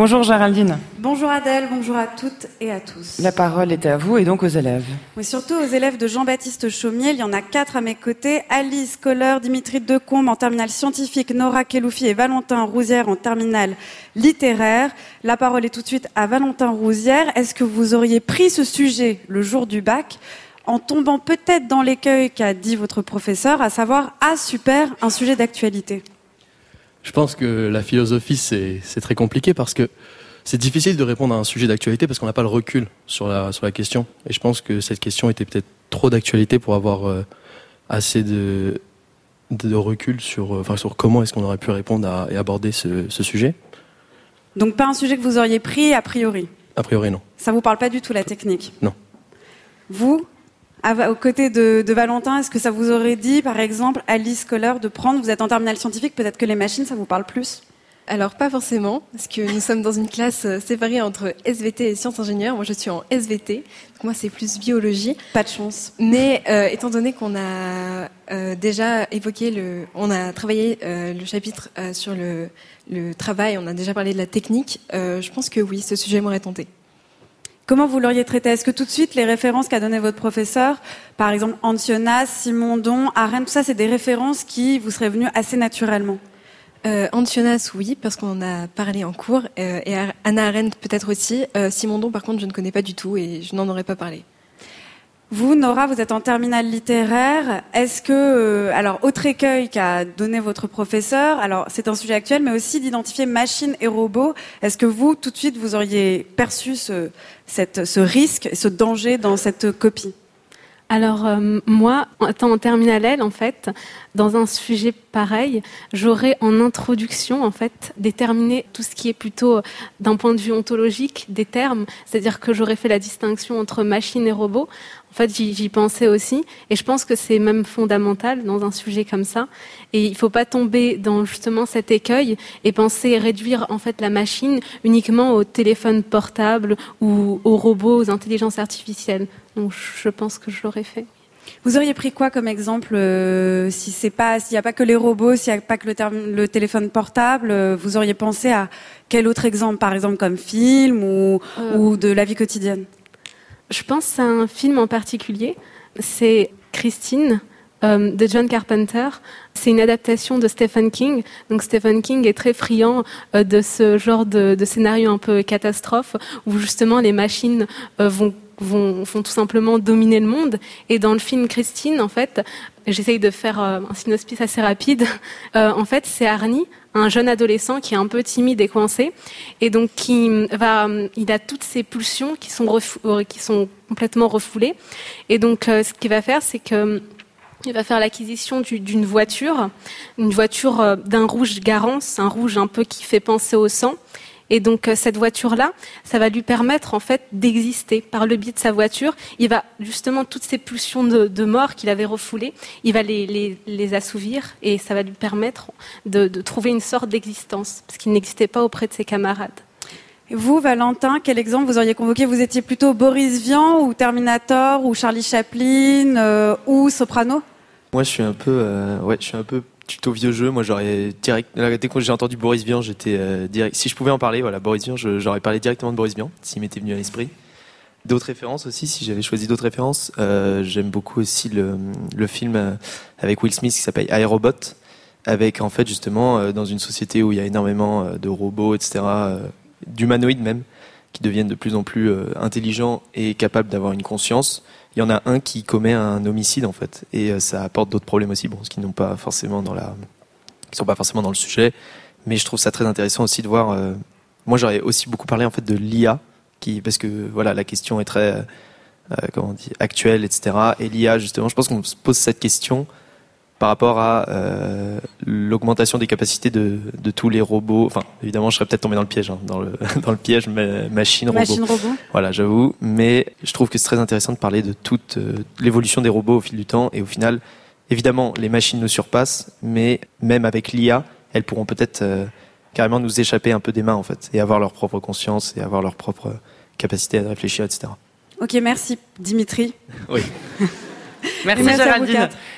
Bonjour Géraldine. Bonjour Adèle, bonjour à toutes et à tous. La parole est à vous et donc aux élèves. Oui, surtout aux élèves de Jean-Baptiste Chaumier. Il y en a 4 à mes côtés. Alice Kohler, Dimitri Decombe en terminale scientifique, Nora Keloufi et Valentin Rouzière en terminale littéraire. La parole est tout de suite à Valentin Rouzière. Est-ce que vous auriez pris ce sujet le jour du bac en tombant peut-être dans l'écueil qu'a dit votre professeur, à savoir « Ah super, un sujet d'actualité ». Je pense que la philosophie, c'est très compliqué parce que c'est difficile de répondre à un sujet d'actualité parce qu'on n'a pas le recul sur la question. Et je pense que cette question était peut-être trop d'actualité pour avoir assez de recul sur comment est-ce qu'on aurait pu répondre et aborder ce sujet. Donc pas un sujet que vous auriez pris a priori? A priori, non. Ça vous parle pas du tout, la technique? Non. Vous, aux côtés de Valentin, est-ce que ça vous aurait dit, par exemple, Alice Kohler, de prendre, vous êtes en terminale scientifique, peut-être que les machines, ça vous parle plus? Alors, pas forcément, parce que nous sommes dans une classe séparée entre SVT et sciences ingénieurs. Moi, je suis en SVT, donc moi, c'est plus biologie. Pas de chance. Mais étant donné qu'on a déjà évoqué on a travaillé le chapitre sur le travail, on a déjà parlé de la technique, je pense que oui, ce sujet m'aurait tenté. Comment vous l'auriez traité? Est-ce que tout de suite, les références qu'a donné votre professeur, par exemple Antionas, Simondon, Arène, tout ça, c'est des références qui vous seraient venues assez naturellement? Antionas, oui, parce qu'on en a parlé en cours, et Hannah Arendt peut-être aussi. Simondon, par contre, je ne connais pas du tout et je n'en aurais pas parlé. Vous, Nora, vous êtes en terminale littéraire. Est-ce que, autre écueil qu'a donné votre professeur, alors c'est un sujet actuel, mais aussi d'identifier machines et robots. Est-ce que vous, tout de suite, vous auriez perçu ce risque, ce danger dans cette copie? Alors moi, étant en terminale L, en fait, dans un sujet pareil, j'aurais en introduction, en fait, déterminé tout ce qui est plutôt d'un point de vue ontologique des termes, c'est-à-dire que j'aurais fait la distinction entre machine et robot. En fait, j'y pensais aussi, et je pense que c'est même fondamental dans un sujet comme ça. Et il faut pas tomber dans justement cet écueil et penser réduire en fait la machine uniquement au téléphone portable ou aux robots, aux intelligences artificielles. Donc, je pense que je l'aurais fait. Vous auriez pris quoi comme exemple s'il n'y a pas que les robots, s'il n'y a pas que le téléphone portable, vous auriez pensé à quel autre exemple, par exemple comme film ou de la vie quotidienne? Je pense à un film en particulier, c'est Christine de John Carpenter. C'est une adaptation de Stephen King. Donc Stephen King est très friand de ce genre de scénario un peu catastrophe où justement les machines vont tout simplement dominer le monde. Et dans le film Christine, en fait, j'essaye de faire un synopsis assez rapide. En fait, c'est Arnie, un jeune adolescent qui est un peu timide et coincé, et donc il a toutes ses pulsions qui sont complètement refoulées. Et donc, ce qu'il va faire, c'est que il va faire l'acquisition d'une voiture, une voiture d'un rouge Garance, un rouge un peu qui fait penser au sang. Et donc cette voiture-là, ça va lui permettre en fait d'exister par le biais de sa voiture. Il va justement toutes ces pulsions de mort qu'il avait refoulées, il va les assouvir et ça va lui permettre de trouver une sorte d'existence parce qu'il n'existait pas auprès de ses camarades. Et vous, Valentin, quel exemple vous auriez convoqué? Vous étiez plutôt Boris Vian ou Terminator ou Charlie Chaplin ou Soprano? Moi, je suis un peu tuto vieux jeu. Moi, j'aurais direct. Dès que j'ai entendu Boris Vian, j'étais direct. Si je pouvais en parler, voilà, Boris Vian, j'aurais parlé directement de Boris Vian, s'il m'était venu à l'esprit. D'autres références aussi, si j'avais choisi d'autres références, j'aime beaucoup aussi le film avec Will Smith qui s'appelle iRobot, avec en fait justement dans une société où il y a énormément de robots, etc., d'humanoïdes même, qui deviennent de plus en plus intelligents et capables d'avoir une conscience. Il y en a un qui commet un homicide en fait, et ça apporte d'autres problèmes aussi, bon, qui sont pas forcément dans le sujet, mais je trouve ça très intéressant aussi de voir. Moi, j'aurais aussi beaucoup parlé en fait de l'IA, parce que voilà, la question est très actuelle, etc. Et l'IA, justement, je pense qu'on se pose cette question par rapport à l'augmentation des capacités de tous les robots. Enfin, évidemment, je serais peut-être tombé dans le piège, dans le piège machine-robot. Voilà, j'avoue. Mais je trouve que c'est très intéressant de parler de toute l'évolution des robots au fil du temps. Et au final, évidemment, les machines nous surpassent, mais même avec l'IA, elles pourront peut-être carrément nous échapper un peu des mains, en fait, et avoir leur propre conscience et avoir leur propre capacité à réfléchir, etc. Ok, merci, Dimitri. Oui. Merci Géraldine.